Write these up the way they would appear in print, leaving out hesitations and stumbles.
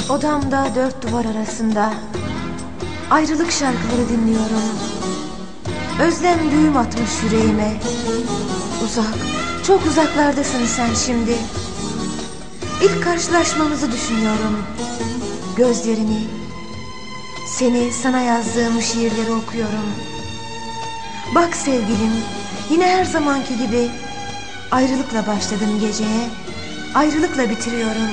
Odamda dört duvar arasında ayrılık şarkıları dinliyorum. Özlem düğüm atmış yüreğime. Uzak, çok uzaklardasın sen şimdi. İlk karşılaşmamızı düşünüyorum. Gözlerini, seni, sana yazdığım şiirleri okuyorum. Bak sevgilim, yine her zamanki gibi ayrılıkla başladım geceye, ayrılıkla bitiriyorum.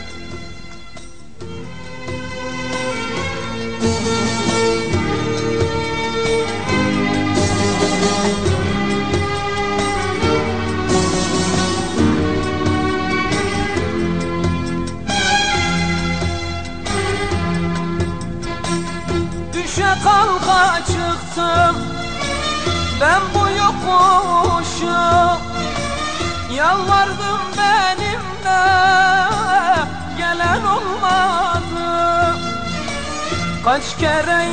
Düşe kalka çıktım ben bu yokuşu, yalvardım benimle gelen olmadı. Kaç kere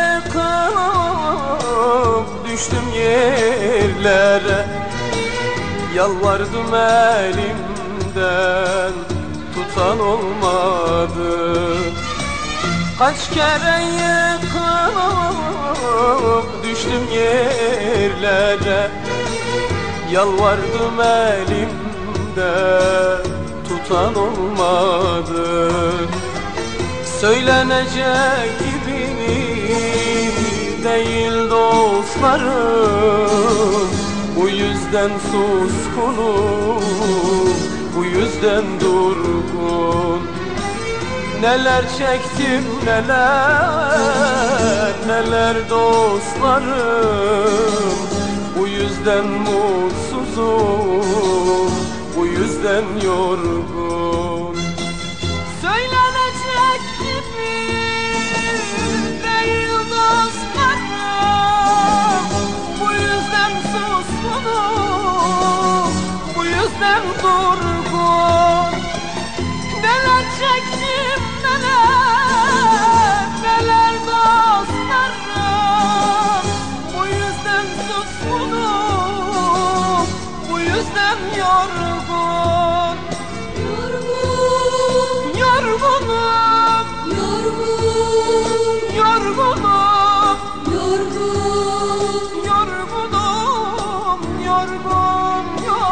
yıkılıp düştüm yerlere, yalvardım elimden tutan olmadı. Kaç kere yıkılıp düştüm yerlere, yalvardım elimden tutan olmadı. Söylenecek gibi değil dostlarım, bu yüzden suskunum, bu yüzden durgun. Neler çektim neler, neler dostlarım, bu yüzden mutsuzum, bu yüzden yorgun. Söylenecek gibi değil dostlarım, bu yüzden suskunum, bu yüzden durgun. Neler çektim neler, neler dostlarım, bu yüzden suskunum, bu yüzden yorgun. Yorgunum, yorgunum, yorgunum, yorgun, yorgunum.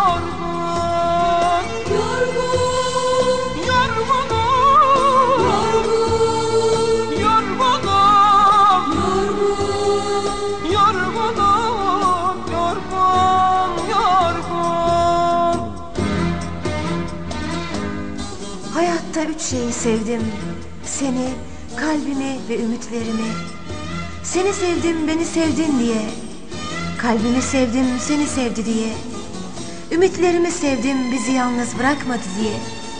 Hayatta üç şeyi sevdim: seni, kalbimi ve ümitlerimi. Seni sevdim, beni sevdin diye. Kalbimi sevdim, seni sevdi diye. Ümitlerimi sevdim, bizi yalnız bırakmadı diye.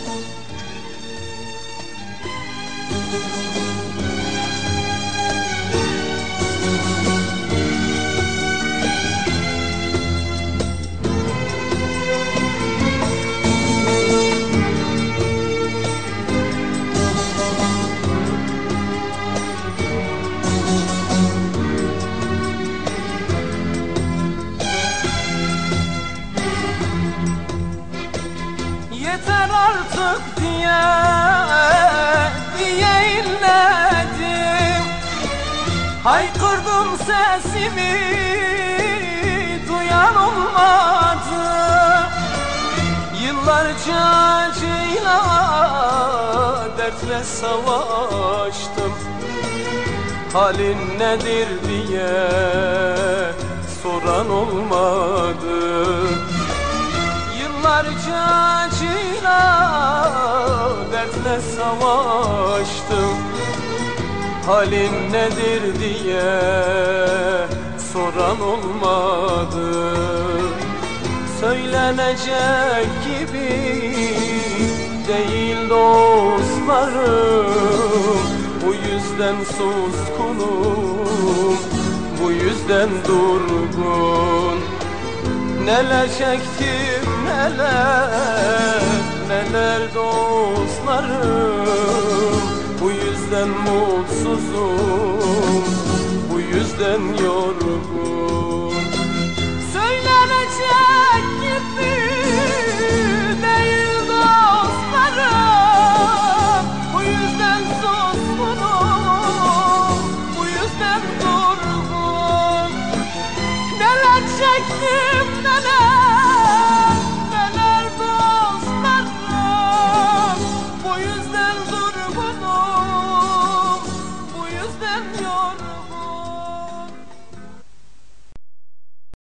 Yeter artık diye inledim, haykırdım sesimi, duyan olmadı. Yıllarca acıyla, dertle savaştım, halin nedir diye soran olmadı. Yıllarca acıyla, dertle savaştım, halin nedir diye soran olmadı. Söylenecek gibi değil dostlarım, bu yüzden suskunum, bu yüzden durgun. Neler çektim neler, neler dostlarım, bu yüzden mutsuzum, bu yüzden yorgun. Söylenecek gibi değil dostlarım, bu yüzden çektim